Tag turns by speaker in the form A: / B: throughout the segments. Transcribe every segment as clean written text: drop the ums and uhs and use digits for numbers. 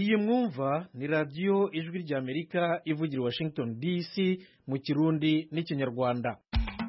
A: iyi mwumva ni radiyo ijwi ry'Amerika ivugira Washington DC mu Kirundi n'Ikinyarwanda.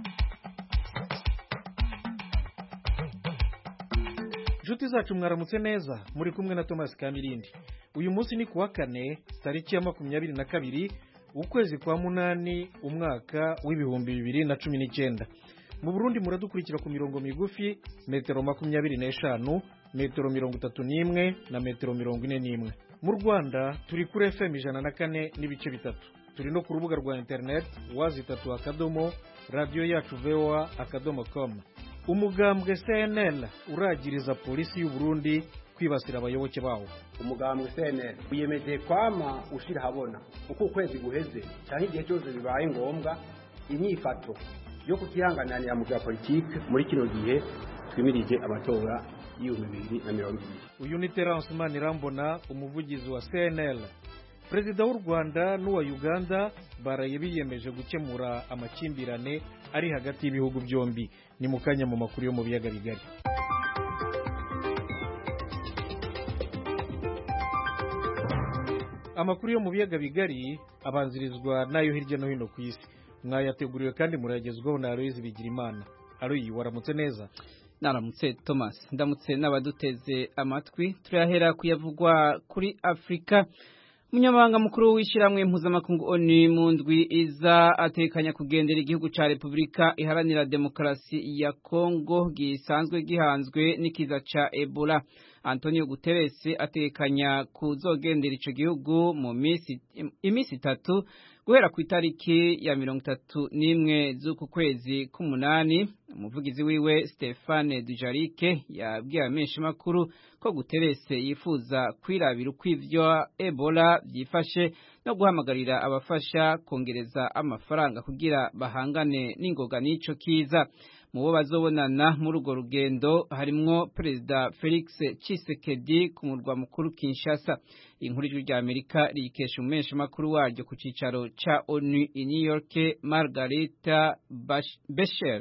A: Juti zacu mwaramutse neza, muri kumwe na Thomas Kamirindi. Uyu munsi ni kuwa kane tariki ya 22 ukwezi kwa munani umwaka w'ibihumbi 2019. Mu Burundi muradukurikira ku mirongo migufi metero 25, metero 31 na metero 41. Mu Rwanda turi kuri FM 104 n'ibice bitatu. Turi no ku rubuga rwa internet wazitatu radio yacu voa.com. Umugambwe CNL uragiriza polisi y'u Burundi kwibasira abayoboke bawo.
B: Umugambwe CNL wiyemeje kwama ushira habona uko ukwezi guheze cyangwa igihe cyose bibaye ngombwa inyifato yo kutihanganira mu bya politike muri kino gihe twimirije amatora y'2020.
A: Uyu ni Terence Manirambona, umuvugizi wa CNL. Perezida w'u Rwanda n'uwa Uganda baraye biyemeje gukemura amakimbirane ari hagati y'ibihugu byombi. Ni mukanya mu makuru yo mu biyaga bigari. Amakuru yo mu biyaga bigari abanzirizwa nayo hirya no hino ku isi. Mwayateguriwe kandi muragezwaho na Aloyizi Bigirimana. Aloyi, waramutse neza?
C: Naramutse Thomas, ndamutse n'abaduteze amatwi. Turahera kuyavugwa kuri Afrika. Umunyamabanga mukuru w'ishiramwe mpuzamakungu ONU mu ndwi iza atekanya kugendera igihugu ca Republika Iharanira Demokarasi ya Kongo gisanzwe gihanzwe n'ikiza ca Ebola. Antonio Guterres atekanya kuzogendera ico gihugu mu imisi 3 guhera ku itariki ya 31 z'uku kwezi k'umunani. Umuvugizi wiwe Stéphane Dujarric yabwiye amenshi makuru ko Guterres yifuza kwirabira uko ivyo Ebola byifashe no guhamagarira abafasha kongereza amafaranga kugira bahangane n'ingoga n'ico kiza. Mu bo bazobonana muri urwo rugendo harimwo Perezida Felix Tshisekedi ku murwa mukuru Kinshasa. Inkuru y'ijwi ry'Amerika rikesha umumenyesha makuru waryo ku cicaro ca ONU i New York, Margarita Becher.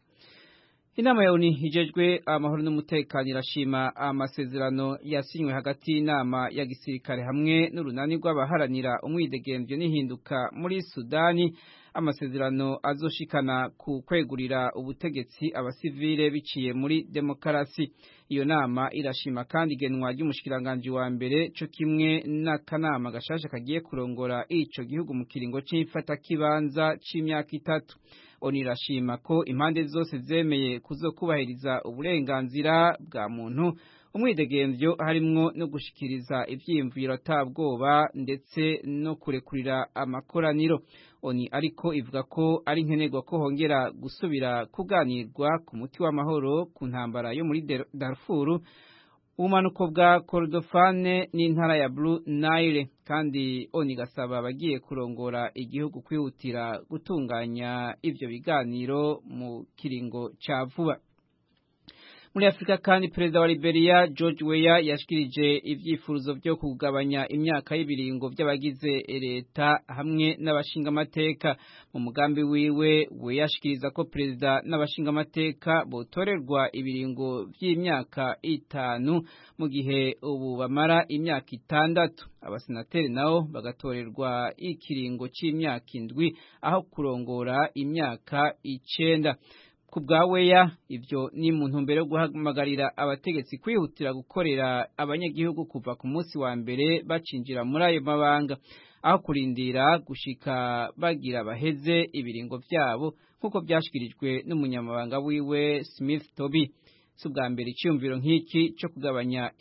C: Inama ya ONU ijejwe amahoro n'umutekano irashima amasezerano yasinywe hagati y'inama ya gisirikare hamwe n'urunani rw'abaharanira umwidegemvyo n'ihinduka muri Sudani. Amasezerano azoshikana ku kwegurira ubutegetsi abasivile biciye muri demokarasi. Iyo nama irashima kandi igenwa ry'umushikiranganje wa mbere cyo kimwe n'akanama gashasha kagiye kurongora ico gihugu mu kiringo c'ifata kibanza c'imyaka 3. ONU irashima ko impande zose zemeye kuzokubahiriza uburenganzira bwa muntu, umwidegemvyo harimwo no gushikiriza ivyiyumviro atabwoba ndetse no kurekurira amakoraniro. ONU ariko ivuga ko ari nkenerwa ko hongera gusubira kuganirwa ku muti w'amahoro ku ntambara yo muri Darfur, ubumanuko bwa Kordofane n'intara ya Blue Nile, kandi ONU igasaba abagiye kurongora igihugu kwihutira gutunganya ivyo biganiro mu kiringo ca vuba. Muri Afrika kandi Perezida wa Liberia George Weah yashikirije ivyifuzo byo kugabanya imyaka y'ibiringo by'abagize leta hamwe n'abashinga amateka. Mu mugambi wiwe yashikiriza ko Perezida n'abashinga amateka botorerwa ibiringo by'imyaka 5 mu gihe ubu bamara imyaka 6. Abasenateri nao bagatorerwa ikiringo c'imyaka 7 aho kurongora imyaka 9. Kubwa Weah ivyo ni mu ntumbero yo guhamagarira abategetsi kwihutira gukorera abanyagihugu kuva ku munsi wa mbere bacinjira muri ayo mabanga, aho kurindira gushika bagira baheze ibiringo vyabo nkuko byashikirijwe n'umunyamabanga wiwe Smith Toby. Subwa mbere icyumviro nk'iki cyo kugabanya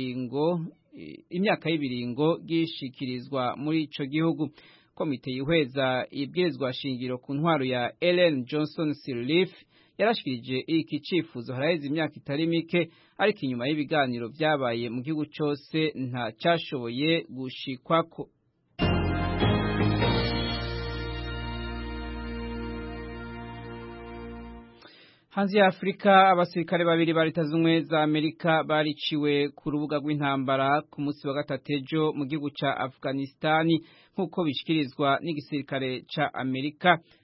C: imyaka y'ibiringo gishikirizwa muri ico gihugu. Komite yihweza ibwirizwa shingiro ku ntwaro ya Ellen Johnson Sirleaf yarashikirije iki cifuzo haraheze imyaka itari mike, ariko inyuma y'ibiganiro vyabaye mu gihugu cyose nta cyashoboye gushikwako. Hanze ya Afrika, abasirikare babiri ba Leta Zunze za Amerika bariciwe ku rubuga rw'intambara ku munsi wa gatatu ejo mu gihugu ca Afghanistan, nkuko bishikirizwa n'igisirikare ca Amerika.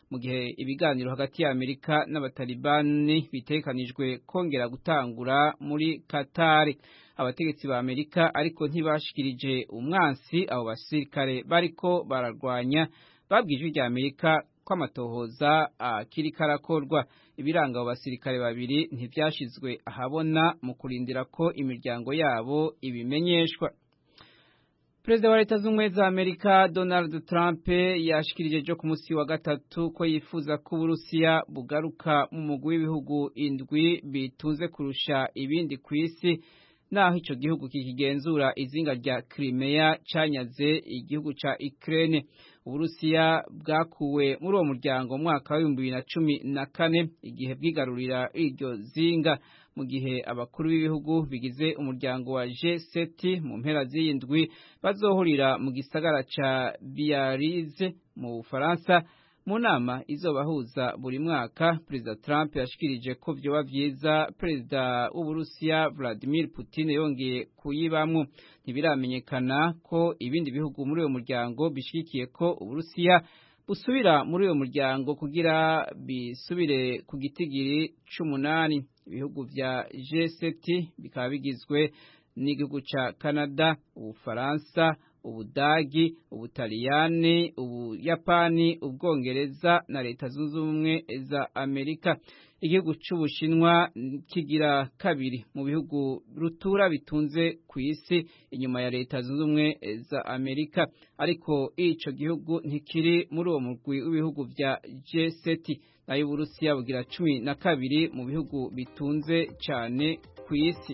C: mu gihe ibiganiro hagati ya Amerika n'abatalibani bitekanijwe kongera gutangura muri Qatar. Abategetsi ba Amerika ariko ntibashikirije umwansi abo basirikare bariko bararwanya, babwije rya Amerika ko amatohoza akiri karakorwa. Ibiranga abo basirikare babiri ntivyashizwe ahabona mu kurindira ko imiryango yabo ibimenyeshwa. Perezida wa Leta Zunze za Amerika Donald Trump yashikirije jo ku munsi wa gatatu ko yifuza ko Uburusiya bugaruka mu mugwi w'ibihugu indwi bitunze kurusha ibindi ku isi, naho ico gihugu kikigenzura izinga rya Crimea canyaze igihugu ca Ukraine. Uburusiya bwakuwe muri uwo muryango mu mwaka wa 2014 igihe bwigarurira iryo zinga, mu gihe abakuru b'ibihugu bigize umuryango wa G7 mu mpera z'indwi bazohurira mu gisagara ca Biarritz mu Bufaransa mu nama izobahuza buri mwaka. Perezida Trump yashikirije ko vyoba vyiza Perezida w'Uburusiya Vladimir Putin yongeye kuyibamwo. Ntibiramenyekana ko ibindi bihugu muri uwo muryango bishigikiye ko Uburusiya busubira muri uwo muryango kugira bisubire ku gitigiri 8. Ibihugu vya G7 bikaba bigizwe n'igihugu ca Canada, Ubufaransa, Ubudagi, Ubutaliyani, Ubuyapani, Ubwongereza na Leta Zunze Ubumwe za Amerika. Igihugu c'Ubushinwa kigira kabiri mu bihugu rutura bitunze ku isi inyuma ya Leta Zunze Ubumwe za Amerika, ariko ico gihugu ntikiri muri uwo mugwi w'ibihugu vya G7. Nayo Uburusiya bugira 12 mu bihugu bitunze cyane ku isi.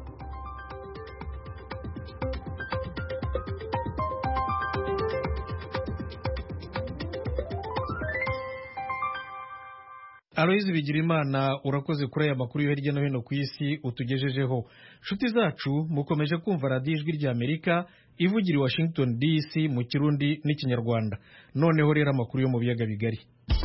A: Aloyizi Bigirimana, urakoze kuri aya makuru yo hirya no hino ku isi utugejejeho. Nshuti zacu, mukomeje kumva radiyo Ijwi rya Amerika ivugira i Washington DC mu Kirundi n'Ikinyarwanda. Noneho rero amakuru yo mu biyaga bigari.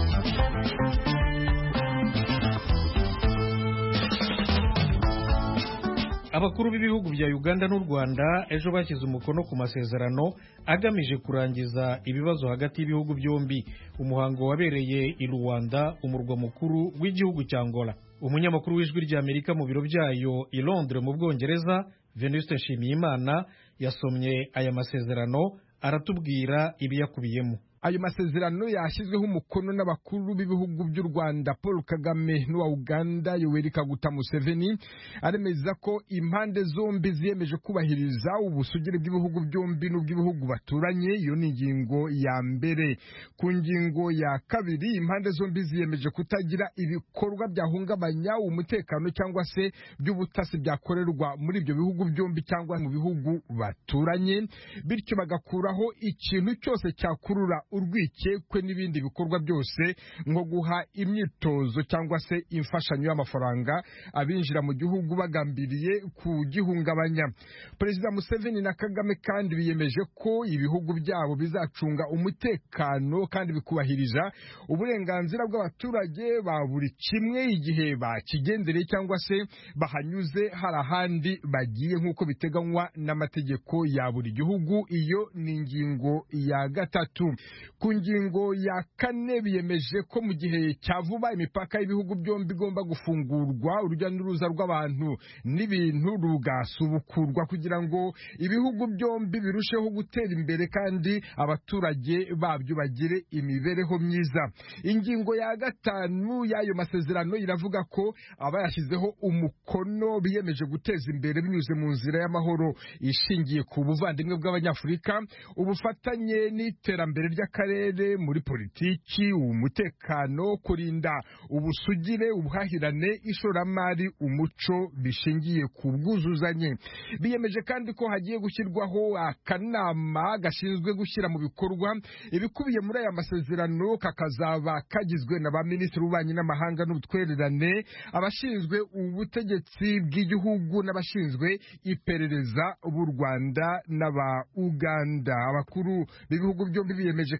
A: Abakuru b'ibihugu bya Uganda n'u Rwanda ejo bashyize umukono ku masezerano agamije kurangiza ibibazo hagati y'ibihugu byombi. Umuhango wabereye i Rwanda, umurwa mukuru w'igihugu cya Angola. Umunyamakuru w'Ijwi rya Amerika mu biro byayo i Londres mu Bwongereza, Venuste Nshimiyimana, yasomye aya masezerano aratubwira ibiyakubiyemo.
D: Ayo masezerano yashyizweho umukono n'abakuru b'ibihugu by'u Rwanda Paul Kagame n'uwa Uganda Yoweri Kaguta Museveni, aremeza ko impande zombi ziyemeje kubahiriza ubusugire bw'ibihugu byombi n'ubw'ibihugu baturanye. Iyo ni ingingo ya mbere. Ku ngingo ya kabiri, impande zombi ziyemeje kutagira ibikorwa byahungabanya umutekano cyangwa se by'ubutasi byakorerwa muri ibyo bihugu byombi cyangwa mu bihugu baturanye, bityo bagakuraho ikintu cyose cyakurura urwikekwe n'ibindi bikorwa byose nko guha imyitozo cyangwa se imfashanyo y'amafaranga abinjira mu gihugu bagambiriye kugihungabanya. Perezida Museveni na Kagame kandi biyemeje ko ibihugu byabo bizacunga umutekano kandi bikubahiriza uburenganzira bw'abaturage ba buri kimwe igihe bakigendereye cyangwa se bahanyuze hari ahandi bagiye nk'uko biteganywa n'amategeko ya buri gihugu. Iyo ni ingingo ya gatatu. Ku ngingo ya kane, biyemeje ko mu gihe cya vuba imipaka y'ibihugu byombi igomba gufungurwa, urujya n'uruza rw'abantu n'ibintu rugasubukurwa kugira ngo ibihugu byombi birusheho gutera imbere kandi abaturage babyo bagire imibereho myiza. Ingingo ya gatanu y'ayo masezerano iravuga ko abayashyizeho umukono biyemeje guteza imbere binyuze mu nzira y'amahoro ishingiye ku buvandimwe bw'Abanyafurika, ubufatanye n'iterambere ry'akarere muri politiki, umutekano, kurinda ubusugire, ubuhahirane, ishoramari, umuco bishingiye ku bwuzuzanye. Biyemeje kandi ko hagiye gushyirwaho akanama gashinzwe gushyira mu bikorwa ibikubiye muri aya masezerano, kakazaba kagizwe na ba minisitiri w'ububanyi n'amahanga n'ubutwererane, abashinzwe ubutegetsi bw'igihugu n'abashinzwe iperereza b'u Rwanda n'aba Uganda. Abakuru b'ibihugu byombi biyemeje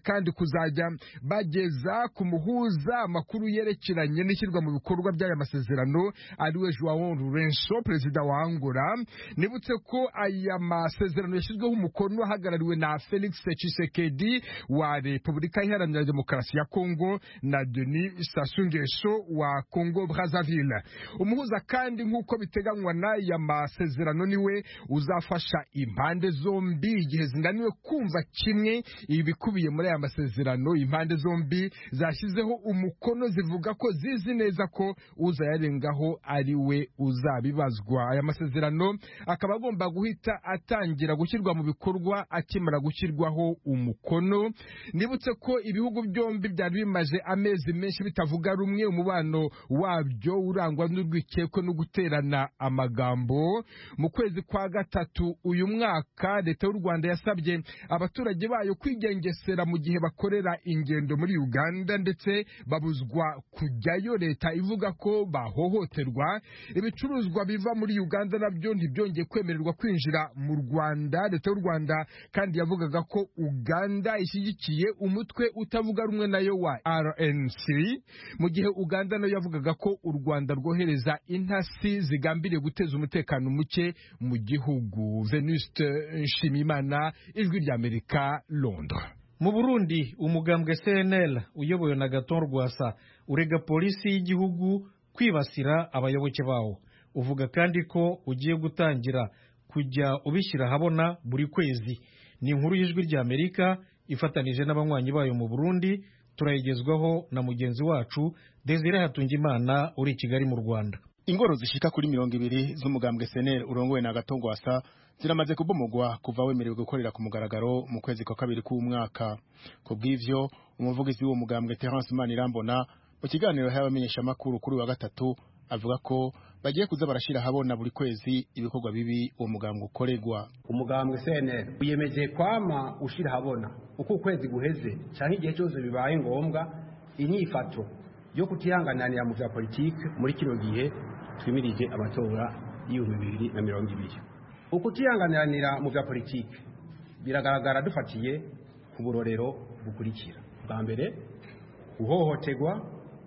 D: kandi kuzajya bageza ku muhuza amakuru yerekeranye n'ishyirwa mu bikorwa by'aya masezerano ariwe João Lourenço perezida wa Angola. Nibutse ko aya masezerano yashyizweho umukono ahagarariwe na Felix Tshisekedi wa Repubulika Iharanira Demokarasi ya Kongo na Denis Sassou Nguesso wa Congo Brazzaville. Umuhuza kandi nk'uko biteganywa n'aya masezerano niwe uzafasha impande zombi igihe zinaniwe kumva kimwe ibikubiye muri aya masezerano. Impande zombi zashyizeho umukono zivuga ko zizi neza ko uzayarengaho ari we uzabibazwa. Aya masezerano akaba agomba guhita atangira gushyirwa mu bikorwa akimara gushyirwaho umukono. Nibutse ko ibihugu byombi byari bimaze amezi menshi bitavuga rumwe, umubano wabyo urangwa n'urwikekwe no guterana amagambo. Mu kwezi kwa gatatu uyu mwaka leta y'u Rwanda yasabye abaturage bayo kwigengesera mu gihe bakorera ingendo muri Uganda, ndetse babuzwa kujyayo, leta ivuga ko bahohoterwa. Ibicuruzwa biva muri Uganda nabyo ntibyongeye kwemererwa kwinjira mu Rwanda. Leta y'u Rwanda kandi yavugaga ko Uganda ishyigikiye umutwe utavuga rumwe nayo wa RNC, mu gihe Uganda nayo yavugaga ko u Rwanda rwohereza intasi zigambiriye guteza umutekano muke mu gihugu. Venuste Nshimiyimana, Ijwi ry'Amerika, Londres.
A: Mu Burundi umugambwe CNL uyobowe na Agathon Rwasa urega polisi y'igihugu kwibasira abayoboke bawo. Uvuga kandi ko ugiye gutangira kujya ubishyira habona buri kwezi. Ni inkuru y'Ijwi ry'Amerika ifatanije n'abanywanyi bayo mu Burundi. Turayigezwaho na mugenzi wacu Desire Hatungimana uri Kigali mu Rwanda.
E: Ingoro zishika kuri 200 z'umugambwe CNL urongowe na Agathon Rwasa ziramaze kubomogwa kuva wemerewe gukorera ku mugaragaro mu kwezi kwa kabiri k'umwaka. Kubw'ivyo umuvugizi w'uwo mugambwe Terence Manirambona mu kiganiro y'abamenyesha makuru kuri wa gatatu avuga ko bagiye kuza barashira habona buri kwezi ibikorwa bibi uwo mugambwe ukoregwa.
B: Umugambwe CNL uyemeje kwama ushira habona uko kwezi guheze cyangwa igihe cyose bibaye ngombwa inyifato yo kutihanganira mu vya politike muri kino gihe twimirije amatora y'2020. Ukutihanganira mu vya politike biragaragara dufatiye ku burorero bukurikira. Bwa mbere uhohoterwa,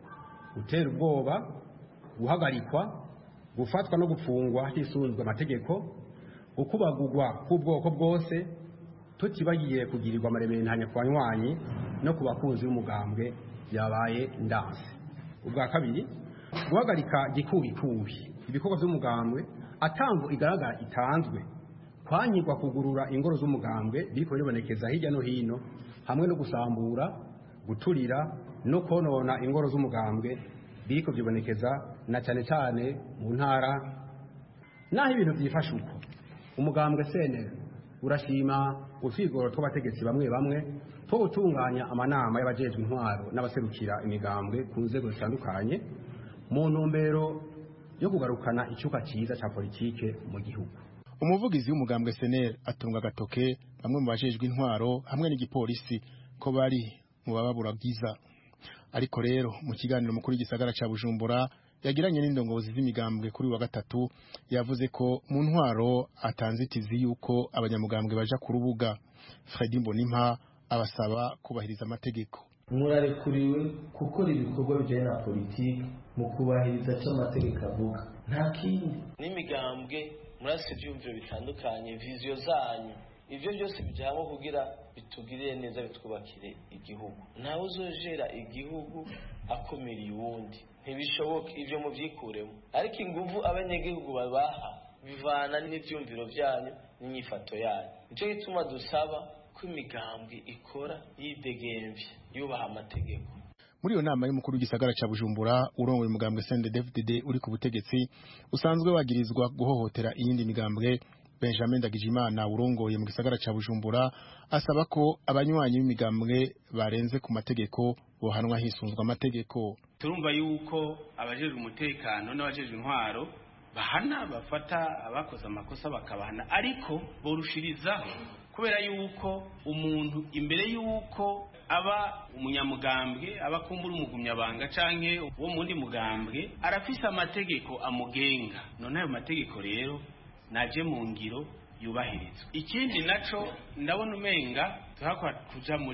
B: gutera ubwoba, guhagarikwa, gufatwa no gufungwa hisunzwe amategeko, ukubagurwa k'ubwoko bwose, tutibagiye kugirirwa amaremantanya ku banywanyi no ku bakunzi b'umugambwe yabaye ndanse. Ubwa kabiri guhagarika gikubikubi ibikorwa by'umugambwe atango igaragara itanzwe, kwanyirwa kugurura ingoro z'umugambwe biriko bibonekeza hirya no hino, hamwe no gusambura, guturira no konona ingoro z'umugambwe biriko byibonekeza na cyane cyane mu ntara. Naho ibintu byifashe uko, umugambwe CNL urashima utwigoro tw'abategetsi bamwe bamwe two gutunganya amanama y'abajejwe intwaro n'abaserukira imigambwe ku nzego zitandukanye mu ntumbero yo kugarukana icyuka cyiza cya politike mu gihugu.
E: Umuvugizi w'umugambwe CNL atunga agatoke bamwe mu bajejwe intwaro hamwe n'igipolisi ko bari mu bababura bwiza. Ariko rero mu kiganiro mukuru w'igisagara ca Bujumbura yagiranye n'indongozi z'imigambwe kuri wa gatatu yavuze ko mu ntwaro atanzitizi yuko abanyamugambwe baja ku rubuga. Fredy Mbonimpa abasaba kubahiriza amategeko.
F: Murarekuriwe gukora ibikorwa bijyanye na politiki mu kubahiriza icyo amategeko avuga, nta kindi. N'imigambwe murase ibyumviro bitandukanye, viziyo zanyu, ivyo byose bijyamo kugira bitugirire neza, bitwubakire igihugu. Ntawe uzojera igihugu akomeriye uwundi, ntibishoboke, ivyo muvyikuremo. Ariko inguvu abanyagihugu babaha bivana n'ivyumviro byanyu n'inyifato yanyu. Nico gituma dusaba ko imigambwe ikora yidegemvye yubaha amategeko.
E: Muri iyo nama y'umukuru w'igisagara ca Bujumbura urongoye umugambwe CNDD-FDD uri ku butegetsi usanzwe wagirizwa guhohotera iyindi migambwe, Benjamin Ndagijimana urongoye mu gisagara ca Bujumbura asaba ko abanywanyi b'imigambwe barenze ku mategeko bohanwa hisunzwe amategeko.
G: Turumva yuko abajejwe umutekano n'abajejwe intwaro bahana bafata abakoze amakosa bakabahana, ariko borushirizaho kubera yuko umuntu imbere yuko aba umunyamugambwe aba kumbura umugumyabanga canke wo mundi mugambwe arafise amategeko amugenga. None ayo mategeko rero naje mu ngiro yubahirizwa. Ikindi naco ndabona umenga tuhakwa kuja muri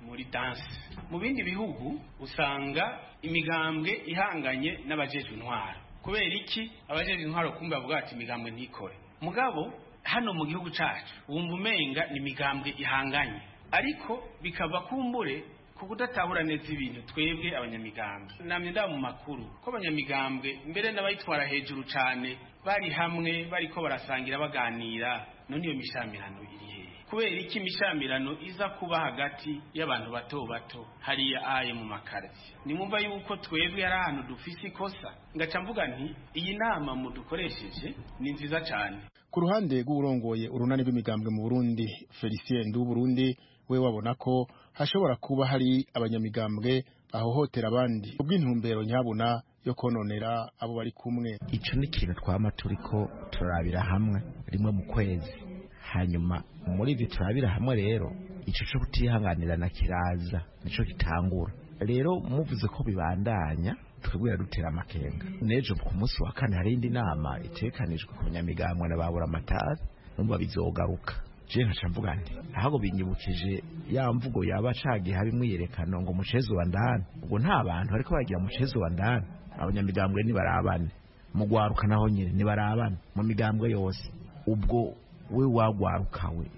G: muri danse. Mu bindi bihugu usanga imigambwe ihanganye n'abajejwe intwaro. Kubera iki abajejwe intwaro kumbe bavuga ati imigambwe ntikore. Mugabo hano mu gihugu cacu wumva umenga ni imigambwe ihanganye, ariko bikava kumbure ku kudatahura neza ibintu twebwe abanyamigambwe. Namye nda mu makuru ko abanyamigambwe mbere n'abayitwara hejuru cane bari hamwe bariko barasangira baganira. None iyo mishamirano iri hehe? Kubera iki mishamirano iza kuba hagati y'abantu bato bato hariya aye mu makarzi? Nimumva yuko twebwe ari ahantu dufise ikosa. Ngaca mvuga nti iyi nama mudukoresheje ni nziza cane.
E: Ku ruhande rw'urongoye urunani rw'imigambwe mu Burundi, Felicien Nduburundi, we wabona ko hashobora kuba hari abanyamigambwe ahohotera abandi ubw'intumbero nyabuna yo kononera abo bari kumwe.
H: Ico ni ikintu twama turiko turabira hamwe rimwe mu kwezi, hanyuma muri ivyo turabira hamwe rero ico cyo kutihanganirana kiraza nico gitangura. Rero muvuze ko bibandanya twebwe dutera amakenga. Nejo ku munsi wa kane hari indi nama itekanijwe ku nyamigambwe n'ababura amatara, numva bizogaruka. Je nkaca mvuga nti ahago binyibukije ya mvugo yaba cagi hari mwiyerekano ngo mucezo wa ndani. Ubwo nta bantu ariko bagira mucezo wa ndani. Abanyamigambwe ni barabane, mugwaruka naho nyine ni barabane mu migambwe yose. Ubwo we wagwarukawe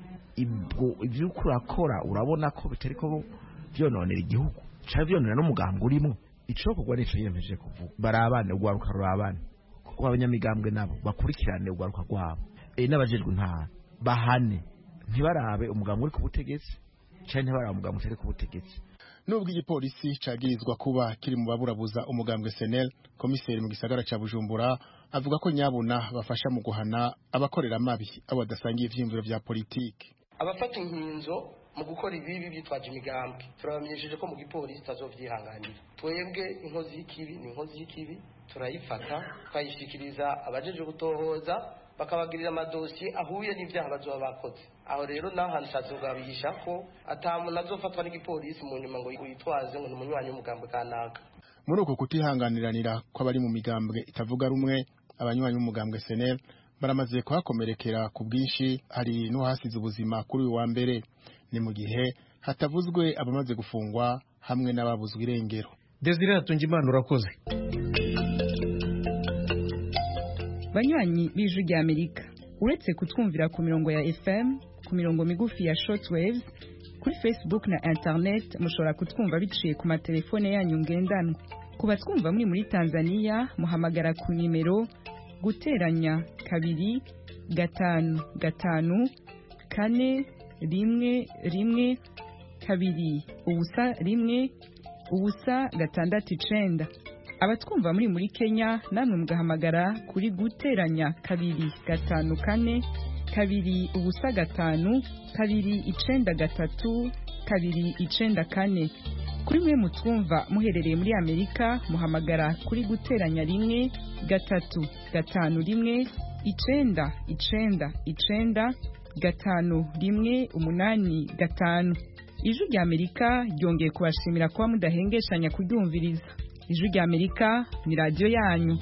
H: ibyo ukurakora urabona ko bitari ko byononera igihugu cyangwa byononera n'umugambwe urimo. Ico kugwa nico yiyemeje kuvuga barabane, ugwaruka rurabane, ko abanyamigambwe nabo bakurikirane ugwaruka rwabo n'abajejwe ntara bahane, ntibarabe umugambwe uri ku butegetsi cyane ntibarabe umugambwe utari ku butegetsi.
E: Nubwo igipolisi cagirizwa kuba kiri mu baburabuza umugambwe SNL, komiseri mu gisagara ca Bujumbura avuga ko nyabuna bafasha mu guhana abakorera amabi abo badasangiye ivyiyumviro vya politiki.
I: Abafata inkinzo mu gukora ibibi bitwaje imigambwe turabamenyesheje ko mu gipolisi tazovyihanganira. Twebwe inkozi y'ikibi ni inkozi y'ikibi, turayifata twayishikiriza abajeje gutohoza bakabagirira amadosiye ahuye n'ivyaha bazoba bakoze. Aho rero nahantu nsazogabisha ko atamuntu azofatwa n'igipolisi mu nyuma ngo yitwaze ngo n'umunywanyi w'umugambwe kanaka.
E: Muri uko kutihanganiranira kw'abari mu migambwe itavuga rumwe, abanywanyi w'umugambwe SNL baramaze kuhakomerekera ku bwinshi, hari n'uhasize ubuzima kuri uyu wa mbere. Ni mu gihe hatavuzwe abamaze gufungwa hamwe n'ababuzwe irengero.
A: Desire Hatungimana urakoze.
J: Banywanyi b'Ijwi rya Amerika, uretse kutwumvira ku mirongo ya FM, ku mirongo migufi ya shortwaves, kuri Facebook na internet mushobora kutwumva biciye ku matelefone yanyu ngendanwa. Kuba twumva muri Tanzania muhamagara ku nimero guteranya 2 5 5 4 1 1 2 ubusa 1 ubusa 6 Abatwumva muri Kenya namwe mugahamagara kuri guteranya 2 5 4 2 ubusa 5 2 9 3 2 9 4. Kuri mwe mutwumva muherereye muri Amerika muhamagara kuri guteranya 1 3 5 1 9 9 9 5 1 8 5. Ijwi rya Amerika ryongeye kubashimira kuba mudahengeshanya kuryumviriza. Ijwi rya Amerika ni radio yanyu.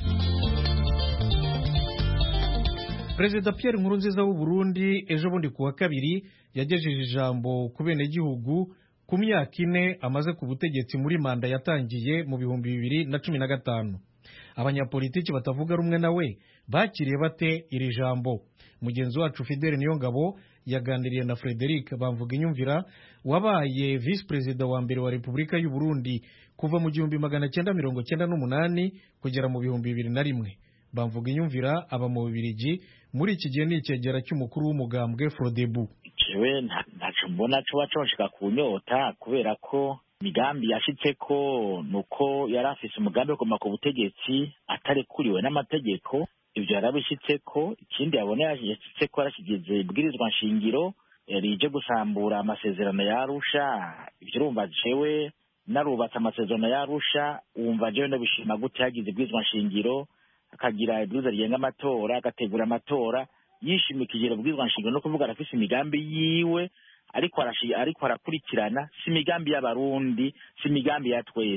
A: Perezida Pierre Nkurunziza w'u Burundi ejo bundi kuwa kabiri yagejeje ijambo ku bene gihugu ku myaka 4 amaze ku butegetsi muri manda yatangiye mu 2015. Abanyapolitiki batavuga rumwe nawe bakiriye bate iri jambo? Mugenzi wacu Fidele Niyongabo yaganiriye na Frederic Bamvuginyumvira wabaye vice president wa mbere wa Republika y'u Burundi kuva mu 1998 kugera mu 2001. Bamvuginyumvira aba mu Bubiligi, muri iki gihe ni icegera cy'umukuru w'umugambwe Frodebu.
K: Jewe ntaco mbona cyo baconshika kunyota kubera ko migambi yashitse ko nuko yarafise umugambi wo koma ku butegetsi atarekuriwe n'amategeko. Ibyo yarabishitse ko ikindi yabona yashitse ko arashigize ibwirizwa nshingiro rije gusambura amasezerano ya Arusha. Ibyo urumva jewe narubatse amasezerano ya Arusha, umva jewe no bishima gute yagize ibwirizwa nshingiro akagira ibwirizwa rigenga amatora, agategura amatora yishimikije ibwirizwa nshingiro no kuvuga arafise imigambi yiwe ariko arakurikirana si imigambi y'abarundi, si imigambi ya twese.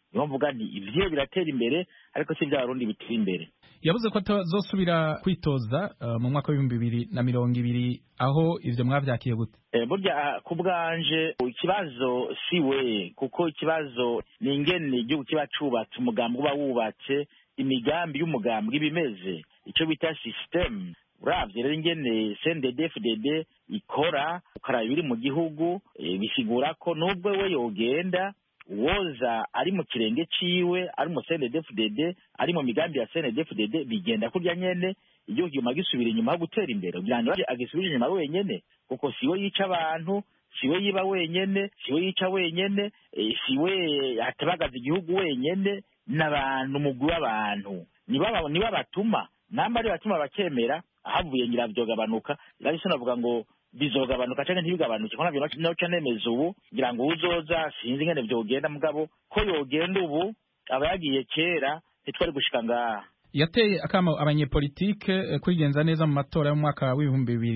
K: niyo mvuga nti ivyo biratera imbere ariko si vya Barundi bitera imbere.
L: Yavuze ko atazosubira kwitoza mu mwaka wa 2020 aho ivyo mwavyakiye gute?
K: Burya ku bwanje ikibazo si we, kuko ikibazo ni ingene igihugu kiba cubatse, umugambi uba wubatse, imigambi y'umugambi ibimeze, ico bita system. Uravye rero ingene CNDD-FDD ikora, ukaraba ibiri mu gihugu, bisigura ko nubwo we yogenda woza ari mu kirenge ciwe, ari mu CNDD-FDD, ari mu migambi ya CNDD-FDD, bigenda kurya nyene igihugu guma gisubira inyuma ho gutera imbere. Byanje agisubira inyuma wenyene, kuko siwe yica abantu, siwe yiba wenyene, siwe yica wenyene, siwe atabagaza igihugu wenyene, n'abantu mugwi w'abantu niba batuma namba ari batuma bakemera ahavuye ngira vyogabanuka. Rari sinavuga ngo bizogabanuka canke ntibigabanuke, ko navyo naco nemeza ubu ngira ngo uzoza sinzi ngene vyogenda, mugabo ko yogenda ubu aba yagiye kera ntitwari gushika ngaha.
L: Yateye akamo abanyepolitike kwigenza neza mu matora y'umwaka wa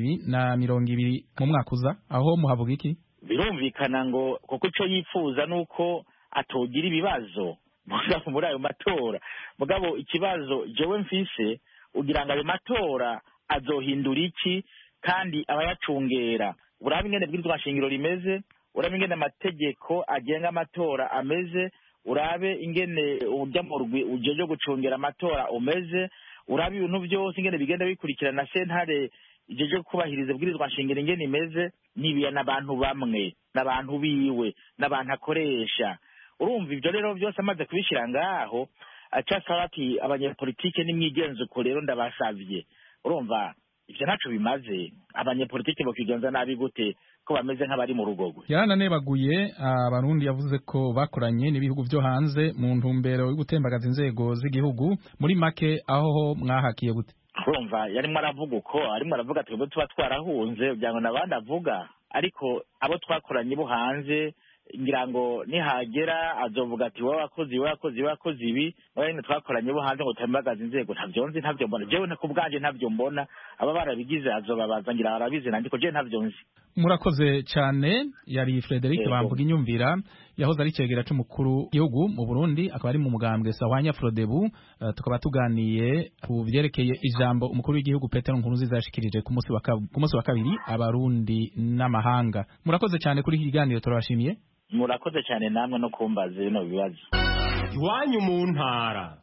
L: 2020 mu mwaka uza, aho muhavuga iki?
K: Birumvikana ngo kuko ico yifuza nuko atogira ibibazo muri ayo matora, mugabo ikibazo jewe mfise ugira ngo ayo matora azohindura iki kandi abayacungera. Urabe ingene bwirizwa shingiro rimeze, urabe ingene amategeko agenga amatora ameze, urabe ingene urya mu rugwi ujeje gucungera amatora umeze, urabe ibintu byose ingene bigenda bikurikirana sentare ijeje kubahiriza bwirizwa shingiro ingene imeze, nibiya n'abantu bamwe, n'abantu biwe, n'abantu akoresha. Urumva ivyo rero byose amaze kubishira ngaho, acasaba ati abanyepolitike nimwigenze uko rero ndabasavye. Urumva ivyo ntaco bimaze, abanyepolitike bokigenza nabi gute ko bameze nk'abari mu rugogo.
L: Yarananebaguye abarundi, yavuze ko bakoranye n'ibihugu byo hanze mu ntumbero yo gutembagaza inzego z'igihugu. Muri make aho mwahakiye gute?
K: Urumva yarimo aravuga uko arimo aravuga twebwe tuba twarahunze byango nabandi avuga, ariko abo twakoranye bo hanze ngira ngo nihagera azovuga ati wakoze ibi wene twakoranye bo hanze ngo tambagaza inzego. Ntavyo mbona jewe na kubwanje, ntavyo mbona. Aba barabigize azobabaza ngira barabize nandiko je ntavyo nzi.
L: Murakoze cyane. Yari Frederic Bamvuga Inyumvira, yahoze ari cegera c'umukuru gihugu mu Burundi, akaba ari mu mugambwe Sahwanya Frodebu. Tukaba tuganiye ku vyerekeye ijambo umukuru w'igihugu Petero Nkurunziza yashikirije ku munsi wa kabiri abarundi n'amahanga. Murakoze cyane kuri iki kiganiro, turabashimiye.
K: Murakoze cyane namwe no kumbaza bino bibazo.
M: Iwanyu mu ntara.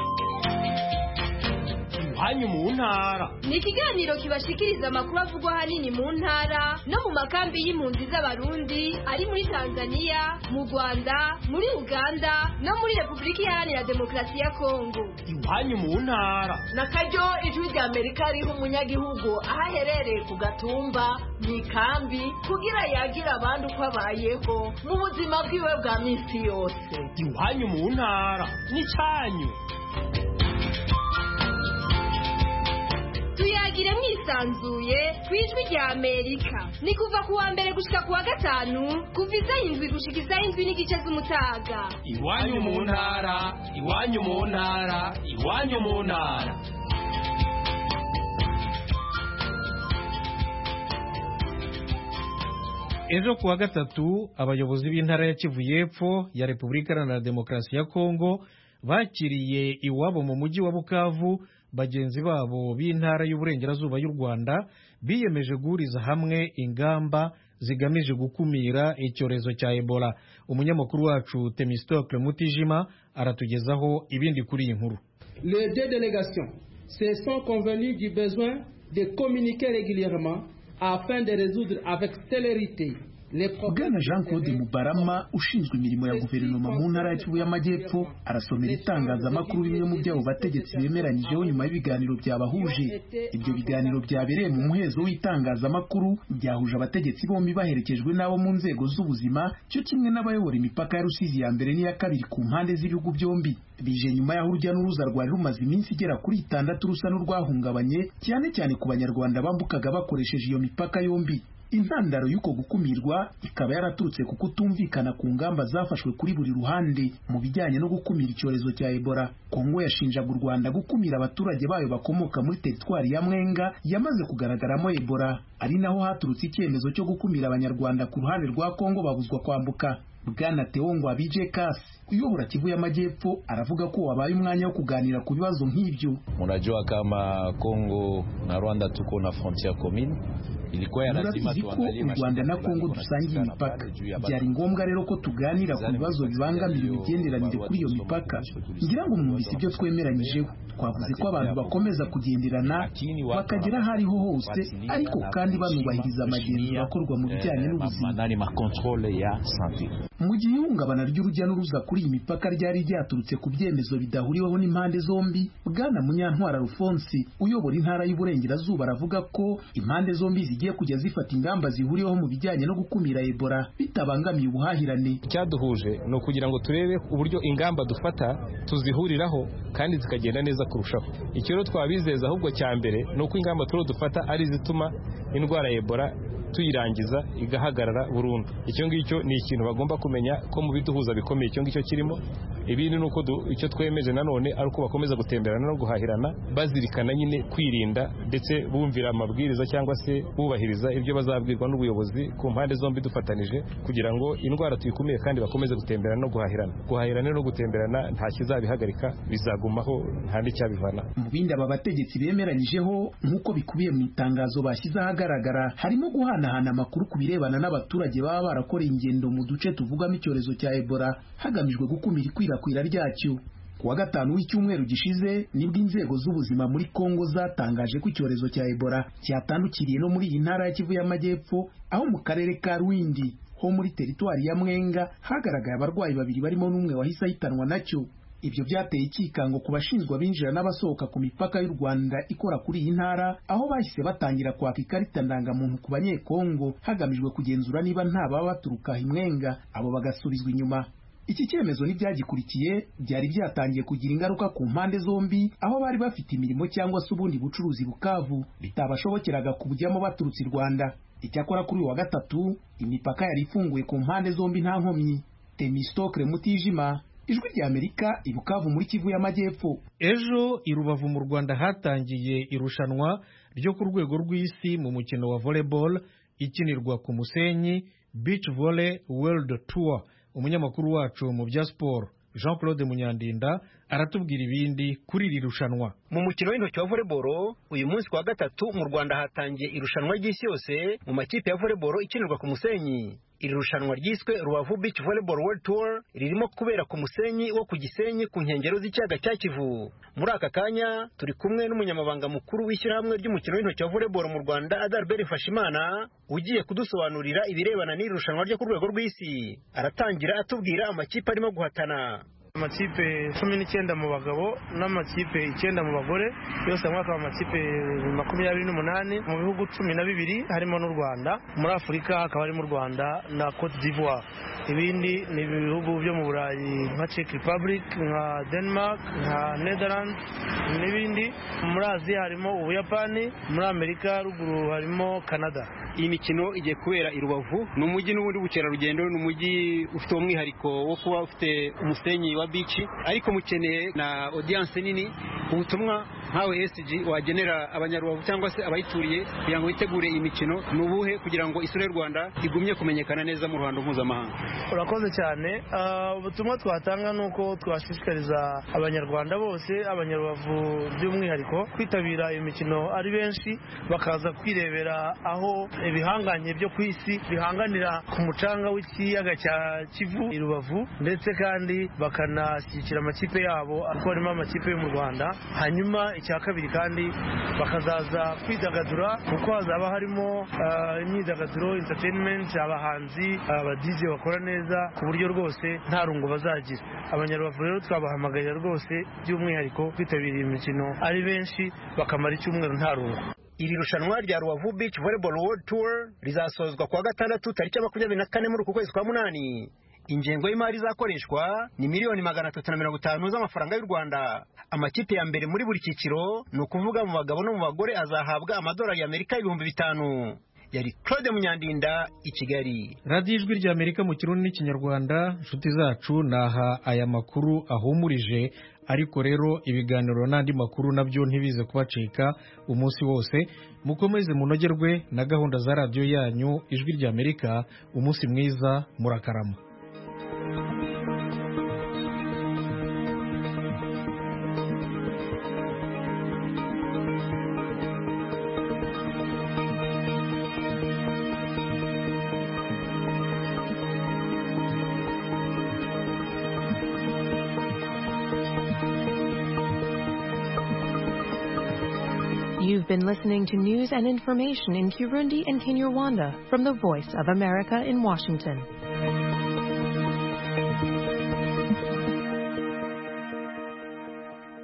M: Iwanyu mu ntara
N: ni ikiganiro kibashikiriza amakuru avugwa hanini mu ntara no mu makambi y'impunzi z'abarundi ari muri Tanzania, mu Rwanda, muri Uganda no muri Republika Iharanira Demokarasi ya Kongo.
M: Iwanyu mu ntara
O: nakaryo ijwi rya Amerika riha umunyagihugu aho aherereye ku gatumba mu ikambi kugira yagira abandi uko abayeho mu buzima bwiwe bwa minsi yose.
M: Iwanyu mu ntara ni cyanyu.
N: Tuyagire mwisanzuye kwijwi rya Amerika. Ni kuva kuwa mbere gushika kuwa gatanu, kuva isaha 7 gushika isaha 7:30 z'umutaga.
M: Iwanyu mu ntara, iwanyu mu ntara, iwanyu mu ntara.
A: Ejo kuwa gatatu abayobozi b'intara ya Kivu y'Epfo ya Repubulika Iharanira Demokarasi ya Kongo bakiriye iwabo mu mujyi wa Bukavu bagenzi babo b'intara y'uburengerazuba y'u Rwanda biyemeje guhuriza hamwe ingamba zigamije gukumira icyorezo cya Ebola. Umunyamakuru wacu Temistocle Mutijima aratugezaho ibindi kuri iyi nkuru.
P: Les deux délégations se sont convenues du besoin de communiquer régulièrement afin de résoudre avec célérité.
Q: Bwana Jean Claude Mubarama ushinzwe imirimo ya guverinoma mu ntara ya Kivu y'Amajyepfo arasomera itangazamakuru bimwe mu byabo bategetsi bemeranyijeho nyuma y'ibiganiro byabahuje. Ibyo biganiro byabereye mu muhezo w'itangazamakuru byahuje abategetsi bombi baherekejwe n'abo mu nzego z'ubuzima cyo kimwe n'abayobora imipaka ya Rusizi ya mbere n'iya kabiri ku mpande z'ibihugu byombi. Bije nyuma y'aho urujya n'uruza rwari rumaze iminsi igera kuri 6 rusa n'urwahungabanye cyane cyane ku banyarwanda bambukaga bakoresheje iyo mipaka yombi. Intandaro y'uko gukumirwa ikaba yaraturutse ku kutumvikana ku ngamba zafashwe kuri buri ruhande mu bijyanye no gukumira icyorezo cya Ebola. Kongo yashinjaga u Rwanda gukumira abaturage bayo bakomoka muri teritwari ya Mwenga yamaze kugaragaramo Ebola, ari naho haturutse icyemezo cyo gukumira abanyarwanda ku ruhande rwa Kongo babuzwa kwambuka. Bwana Teongwa Bije Kasi uyobora Kivu y'Amajyepfo aravuga ko wabaye umwanya wo kuganira ku bibazo nk'ibyo.
R: Munajua kama Kongo na Rwanda tuko na frontiere commune.
Q: Murabizi ko u Rwanda na Kongo dusangiye imipaka. Byari ngombwa rero ko tuganira ku bibazo bibangamira imigenderanire kuri iyo mipaka. Ngira ngo mwumvise ibyo twemeranyijeho. Twavuze ko abantu bakomeza kugenderana bakagera aho ariho hose, ariko kandi banubahiriza amagenzura akorwa mu bijyanye n'ubuzima. Mu gihe ihungabana ry'urujya n'uruza kuri iyi mipaka ryari ryaturutse ku byemezo bidahuriweho n'impande zombi, Bwana Munyantwara Alphonse uyobora intara y'Uburengerazuba aravuga ko impande zombi zigiye kujya zifata ingamba zihuriweho mu bijyanye no gukumira Ebola bitabangamiye ubuhahirane.
S: Icyaduhuje no kugira ngo turebe uburyo ingamba dufata tuzihuriraho kandi zikagenda neza kurushaho. Icyo rero twabizeza ahubwo cya mbere ni uko ingamba dufata ari zituma indwara ya Ebola tuyirangiza igahagarara burundu. Icyo ngicyo ni ikintu bagomba kumenya ko mu biduhuza bikomeye icyo ngicyo kirimo. Ibindi nuko icyo twemeje nanone ari uko bakomeza gutemberana no guhahirana bazirikana nyine kwirinda ndetse bumvira amabwiriza cyangwa se bubahiriza ibyo bazabwirwa n'ubuyobozi ku mpande zombi dufatanije kugira ngo indwara tuyikumire kandi bakomeze gutemberana no guhahirana no gutemberana nta kizabihagarika, bizagumaho nta n'icyabivana.
Q: Mu bindi aba bategetsi bemeranyijeho nk'uko bikubiye mu itangazo bashyize ahagaragara harimo guhanahana amakuru ku birebana n'abaturage baba barakoreye ingendo mu duce tuvugamo icyorezo cya Ebola hagamijwe gukumira ikwirakwira ryacyo. Kuwa gatanu w'icyumweru gishize nibwo inzego z'ubuzima muri Kongo zatangaje ko icyorezo cya Ebola cyatandukiriye no muri iyi ntara ya Kivu y'Amajyepfo, aho mu karere ka Rwindi ho muri teritwari ya Mwenga hagaragaye abarwayi babiri barimo n'umwe wahise ahitanwa nacyo. Ibyo byateye ikikango ku bashinzwe abinjira n'abasohoka ku mipaka y'u Rwanda ikora kuri iyi ntara, aho bahise batangira kwaka ikarita ndangamuntu ku banyekongo hagamijwe kugenzura niba nta baba baturuka Mwenga, abo bagasubizwa inyuma. Iki cyemezo n'ibyagikurikiye byari byatangiye kugira ingaruka ku mpande zombi, aho bari bafite imirimo cyangwa se ubundi bucuruzi Bukavu bitabashobokeraga kubujyamo baturutse i Rwanda. Icyakora kuri uyu wa gatatu imipaka yari ifunguye ku mpande zombi nta nkomyi. Temistokle Mutijima, Ijwi ry'Amerika, i Bukavu muri Kivu y'Amajyepfo.
A: Ejo i Rubavu mu Rwanda hatangiye irushanwa ryo ku rwego rw'isi mu mukino wa volleyball ikinirwa ku musenyi, Beach Volley World Tour. Umunyamakuru wacu mu bya siporo Jean Claude Munyandinda aratubwira ibindi kuri iri rushanwa.
T: Mu mukino w'intoki wa volleyball uyu munsi kwa gatatu mu Rwanda hatangiye irushanwa ry'isi yose mu makipe ya volleyball ikinirwa ku musenyi. Iri rushanwa ryiswe Rubavu Beach Volleyball World Tour ririmo kubera ku musenyi wo ku Gisenyi ku nkengero z'ikiyaga cya Kivu. Muri aka kanya turi kumwe n'umunyamabanga mukuru w'ishyirahamwe ry'umukino w'intoki wa volleyball mu Rwanda Adalbert Fashimana ugiye kudusobanurira ibirebana n'iri rushanwa ryo ku rwego rw'isi. Aratangira atubwira amakipe arimo guhatana.
U: Amakipe 19 mu bagabo n'amakipe 9 mu bagore, yose hamwe akaba amakipe 28 mu bihugu 12 harimo n'u Rwanda. Muri Afurika hakaba harimo u Rwanda na Cote d'Ivoire. Ibindi ni ibihugu byo mu Burayi nka Czech Republic, nka Denmark, nka Netherlands n'ibindi. Muri Aziya harimo Ubuyapani, muri Amerika ruguru harimo Canada.
T: Iyi mikino igiye kubera i Rubavu, ni umujyi n'ubundi bukerarugendo, ni umujyi ufite umwihariko wo kuba ufite umusenyi wa beach, ariko mukeneye na audience nini. Ubutumwa nkawe SG wagenera abanyarubavu cyangwa se abayituriye kugira ngo bitegure iyi mikino ni ubuhe kugira ngo isura y'u Rwanda igumye kumenyekana neza mu ruhando mpuzamahanga?
U: Urakoze cyane. Ubutumwa twatanga nuko twashishikariza abanyarwanda bose, abanyarubavu by'umwihariko kwitabira iyo mikino ari benshi, bakaza kwirebera aho ibihanganye byo ku isi bihanganira ku mucanga w'ikiyaga cya Kivu i Rubavu, ndetse kandi bakanashyigikira amakipe yabo kuko harimo amakipe yo mu Rwanda. Hanyuma icya kabiri kandi bakazaza kwidagadura kuko hazaba harimo imyidagaduro, entertainment, abahanzi, aba DJ bakora neza ku buryo rwose nta rungo bazagira. Abanyarubavu rero twabahamagarira rwose by'umwihariko kwitabira iyi mikino ari benshi bakamara icyumweru nta rungo.
T: Iri rushanwa rya Rubavu Beach Volleyball World Tour rizasozwa kuwa gatandatu tariki 24 muri uku kwezi kwa munani. Ingengo y'imari izakoreshwa ni miliyoni 350 z'amafaranga y'u Rwanda. Amakipe ya mbere muri buri cyiciro ni ukuvuga mu bagabo no mu bagore azahabwa amadolari y'Amerika 5,000. Yari Claude Munyandinda i Kigali.
A: Radio Ijwi ry'Amerika mu Kirundi n'Ikinyarwanda. Nshuti zacu naha aya makuru ahumurije, ariko rero ibiganiro n'andi makuru nabyo ntibize kubacika umunsi wose. Mukomeze munogerwe na gahunda za radio yanyu Ijwi ry'Amerika. Umunsi mwiza, murakarama.
C: You've been listening to news and information in Kirundi and Kinyarwanda from the Voice of America in Washington.